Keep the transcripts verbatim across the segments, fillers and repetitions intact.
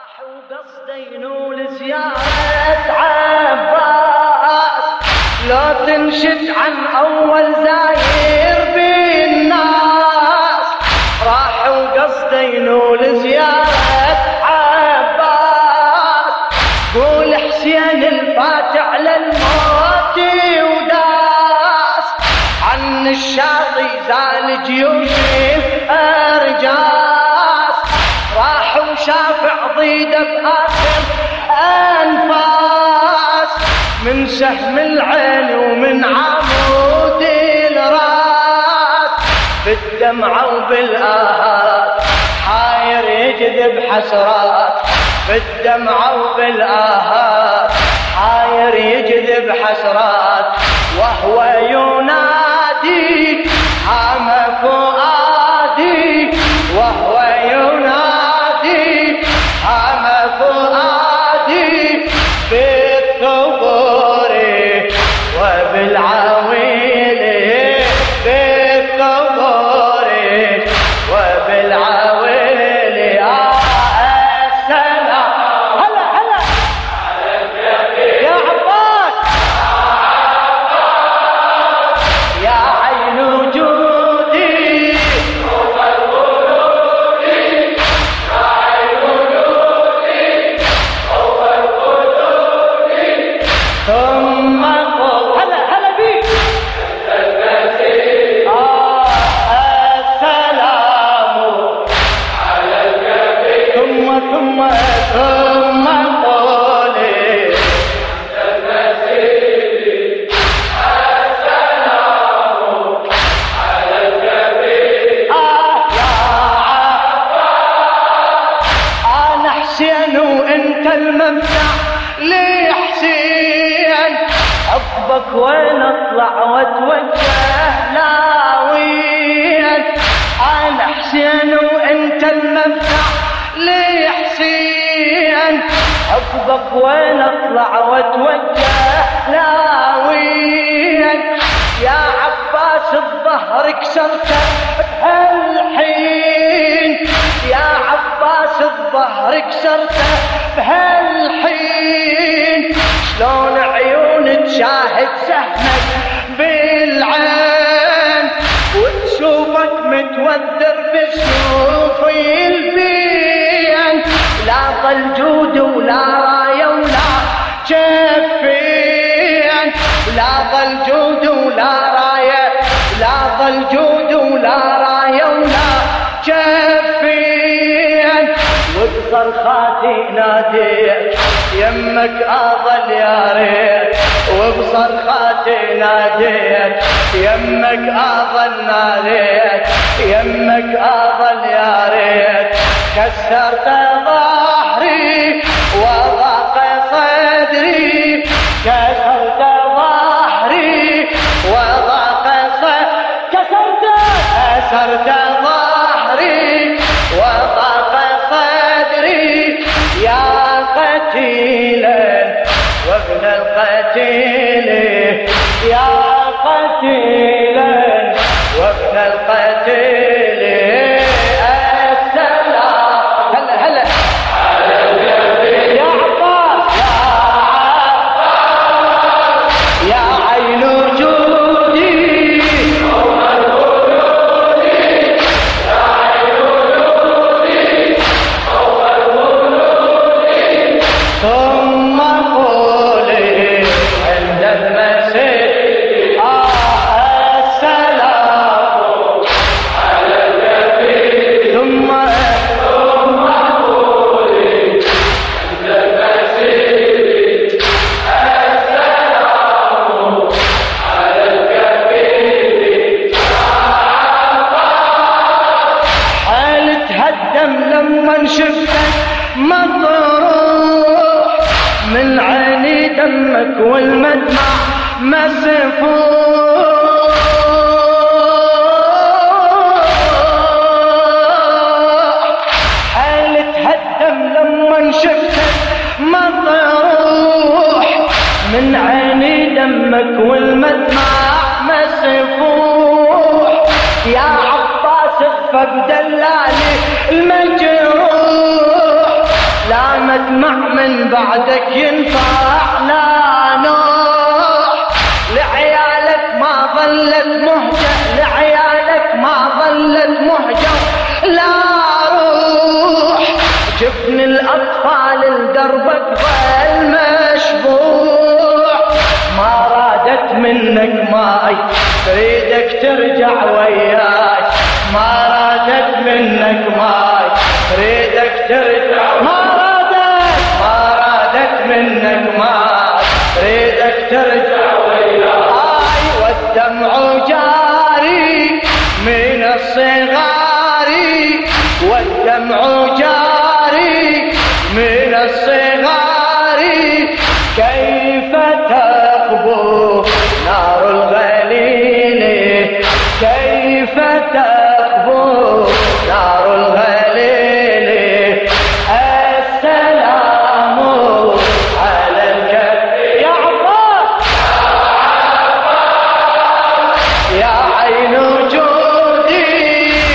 راح وقصده ينول زيارة عباس، لو تنشد عن أول زاير بالناس. راح وقصده ينول زيارة عباس، قول حسين الفات على الموت وداس. عن الشاطئ زال جيوش أرجاس، راح وشافع ضيده بآخر أنفاس. من سهم العين ومن عمود الراس، بالدمعة وبالآهات حاير يجذب حسرات. بالدمعة وبالآهات حاير يجذب حسرات، وهو ينادي حام فؤادي، وهو ينادي حام فؤادي. بالثغور وبالعويل، بالثغور وبالعويل. يا السلام هلا هلا يا عباس، يا عين وجودي فوق القلوب، يا عين وجودي فوق القلوب. ثم قل هلا هلا بيك المسيح. آه السلام على الجبين. ثم ثم ثم قولي المسيح. السلام على الجبين. آه يا عباس، أنا حسين وأنت الممسح لي حسين. حبك وين اطلع واتوجه لاوين. انا حسين وانت الممسح لي حسين. حبك وين اطلع واتوجه لاوين. يا عباس الظهر كسرته بهالحين، يا عباس الظهر كسرته بهالحين. شلون عيون تشاهد سهمك بالعين، وتشوفك متوذر بسيوف البين. لا ظل جود ولا راية ولا جفين، لا ظل جود ولا راية، لا ظل جود ولا راية ولا جفين. وبصرخاتي ناديت يمك اظل يا ريت، وبصرخاتي ناديت يمك اظل ناديت، يمك اظل يا ريت. كسرت ظهري وضاق صدري، كسرت ظهري وضاق صدري. كسرت كسرت ظهري وضاق صدري. يا قتيلا وابن القتيل، يا قتيلا وابن القتيل. السلام هلا هلا على الجبين. يا عباس، يا عباس، يا عين وجودي فوق القلوب، يا عين وجودي فوق القلوب. ثم قولي عند المسيح. آه السلام على الجبين. ثم ثم قولي عند المسيح. السلام على الجبين. حالي تهدم لما شفتك مطروح، من عيني دمك والمدمع مسفوح. حالي تهدم لما شفتك مطروح، من عيني دمك والمدمع مسفوح. يا عباس اغفى بدلالي المجروح، لا مدمع من بعدك ينفع لا نوح، لعيالك ما ظلت مهجة، لعيالك ما ظلت مهجة لا روح، جبن الأطفال لدربك ظل مشبوع، ما رادت منك ماي تريدك ترجع وياي، ما رادت منك ماي تريدك ترجع، ما رادت ما رادت منك ماي تريدك ترجع وياي، والدمع جاري من الصغار، والدمع جاري من الصغار، كيف تخبو نار الغليل، كيف تخبو نار الغليل، السلام على الكفر يا عباس، يا عين وجودي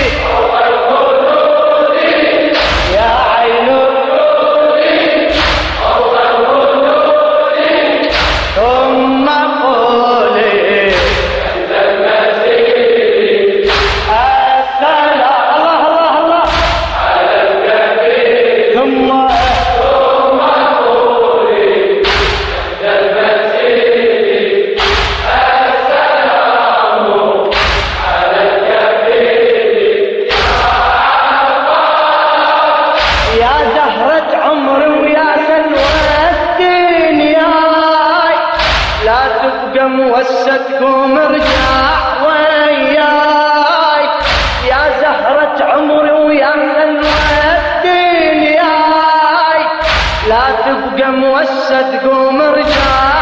يا عين وجودي ثم قولي السلام الله الله الله على الكبير، ثم ثم قولي المسيح السلام على الكبير، يا زهرة عمري ويا سلوى الدنيا، لا تبقى موسد قوم ارجع وياي، يا زهرة عمري ويا سلوى الدنيا، لا تبقى موسد قوم ارجع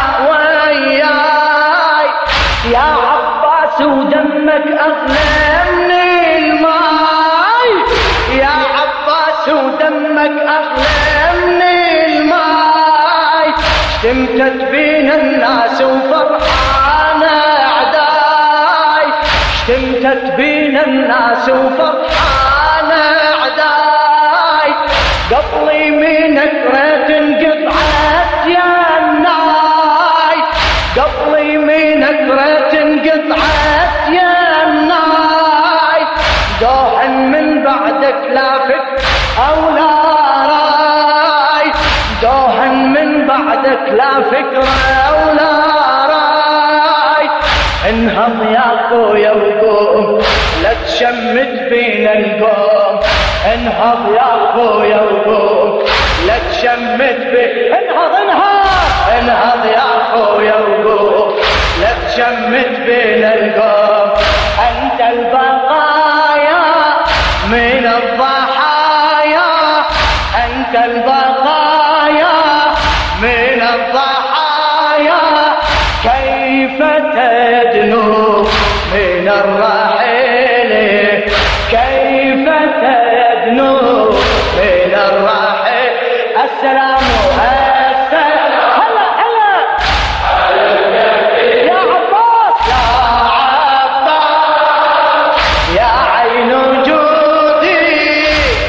وياي، يا عباس ودمك أغلى من الماي، يا عباس ودمك أغلى من الماي، اشتمتت بينا الناس وفرحان أعداي، اشتمتت بينا الناس وفرحان أعداي، قبلي منك ريت انقطعت يا الناي، قبلي منك ريت انقطعت يا الناي، دوحا من بعدك لا فكر أو لا راي، دوحا من بعدك لا فكرة ولا راي، انهض يا خويا وقوم لا تشمت بينا القوم، انهض يا خويا وقوم لا تشمت بينا، انهض انهض انهض يا خويا وقوم لا تشمت بينا القوم، انت البقايا من الضحايا، انت البقايا من الضحايا، كيف تدنو من الرحيل، كيف تدنو من الرحيل، السلام السلام هلا هلا على الكبير يا عباس، يا عباس يا عين وجودي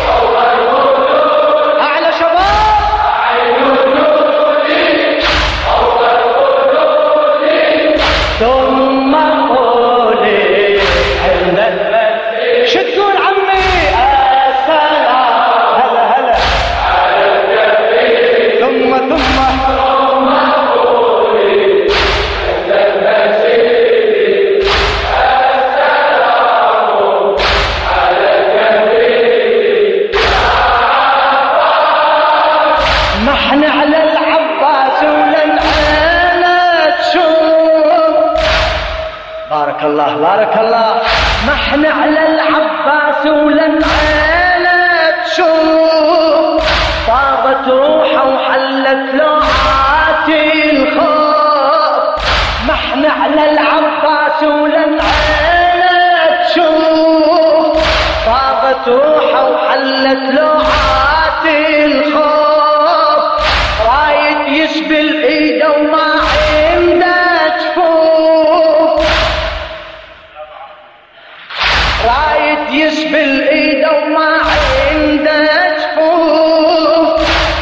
أعلى شباب، عين وجودي ثم قولي عند المسيح، شو تقول عمي السلام هلا هلا على الكبير، ثم ثم ثم قولي عند المسيح السلام على الكبير، ما احنا على العباس ولن عينة تشوف، بارك الله بارك الله، ما احنا على العباس ولن عينة تشوف، طابت روحه وحلت لوعات الخوف، ما احنا على العباس ولن عينة تشوف، طابت روحه وحلت لوعات الخوف، رايد يسبل ايده وما عنده جفوف، رايد يسبل ايده وما عنده جفوف،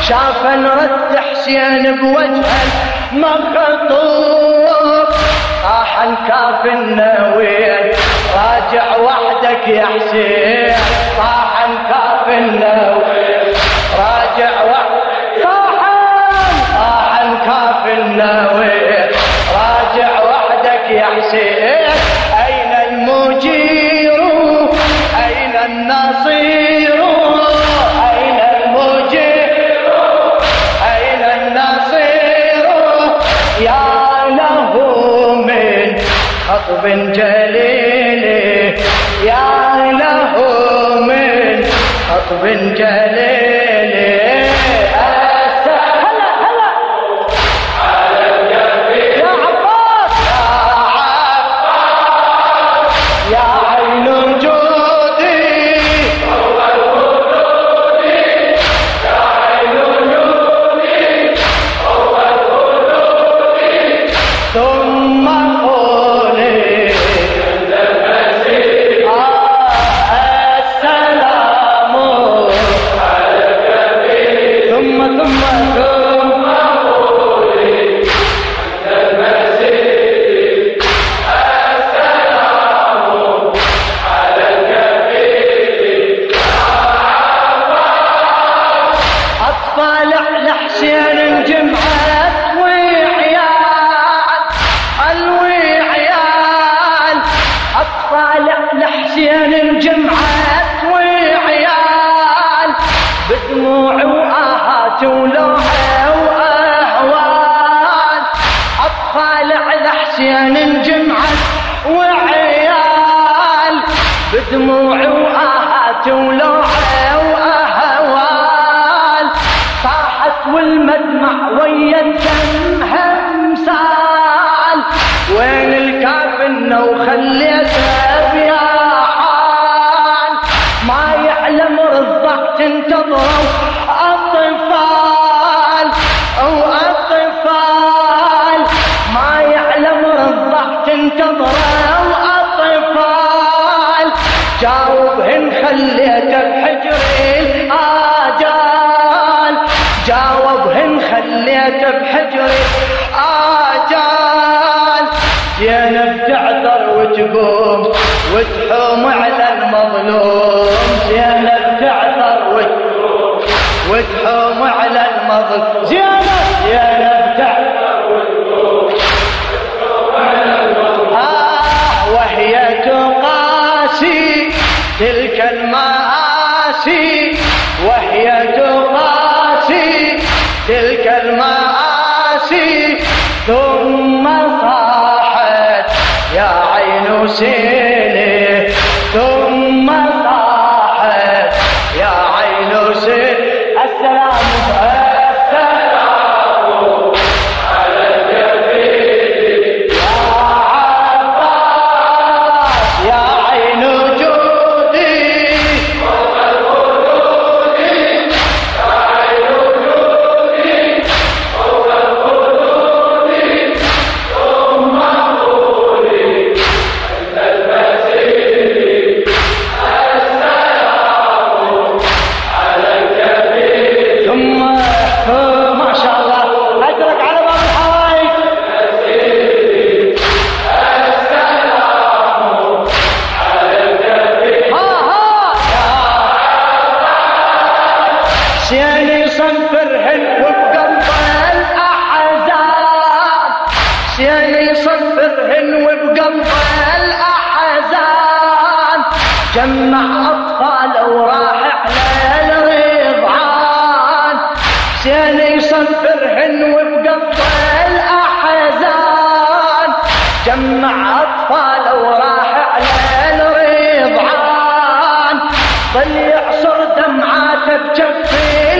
شاف رد حسين بوجهه مخطوف طاح الكاف النوير راجع وحدك يا حسين طاح الكاف النوير راجع وحدك طاح طاح الكاف النوير راجع وحدك يا حسين أين المجير أين النصير أين المجير أين النصير يا له من خطب جليل يا له من خطب جليل هلا هلا على الجبين يا عباس يا عباس يا عين جودي فوق الخدود يا عين جودي فوق الخدود ثم قولي عند المسيح السلام على الجبين ثم ثم ثم قولي عند المسيح السلام على الجبين أطفال على حسين جمعت وعيال الوعيال أطفال على حسين جمعت وعيال بدموع وآهات ولوحة وأهوال أطفال على حسين جمعت وعيال بدموع وآهات ولوحة وأهوال طاحت والمدمع ويا الدم همسال وين الكافن وخليتها بيا حال ما يعلم رضاك تنتظروا الطفال او الطفال ما يعلم رضاك تنتظروا الطفال جاوبهن خليته بحجر الآجال جاوبهن خليته بحجر آجال زينب تعذر وتقوم وتحوم على المظلوم زينب تعذر وتقوم وتحوم على المظلوم زينب زينب تعذر وتقوم وتحوم على المظلوم آه وهي تقاسي تلك المآسي وهي تقاسي تلك المآسي ثم صاحت يا عين سيلي ثم صاحت يا عين سيلي السلام السلام على الجبين يا عباس يا عين جودي فوق الخدود يا عين جودي فوق الخدود ثم قولي عند المسيح السلام على الجبين ثم ما شاء الله أدرك على باب الحوائج السلام على الجبين ها ها حسين يصفرهن وبقلب الأحزان حسين يصفرهن وبقلب الأحزان جمع أطفاله وراح على الرضعان حسين يصفرهن وبقلب الأحزان جمع أطفاله وراح على الرضعان ظل يعصر دمعاته بجف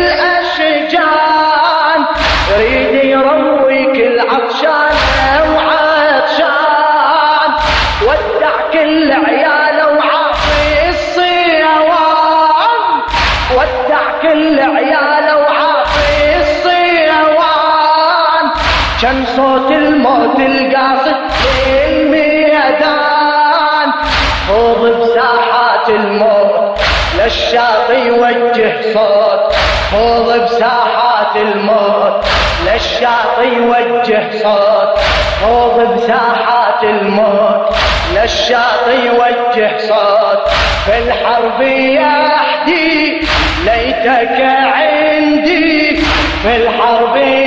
الأشجان يريد يروي كل عطشانه وعطشان ودع كل عياله وعاصي الصيوان ودع كل عياله وعاصي الصيوان كان صوت الموت القاصد في الميدان خوض بساحات الموت للشاطئ يوجه صوت خوض بساحات الموت، للشاطئ يوجه صوت خوض بساحات الموت، للشاطئ يوجه صوت في الحرب يحدي ليتك عندي، في الحرب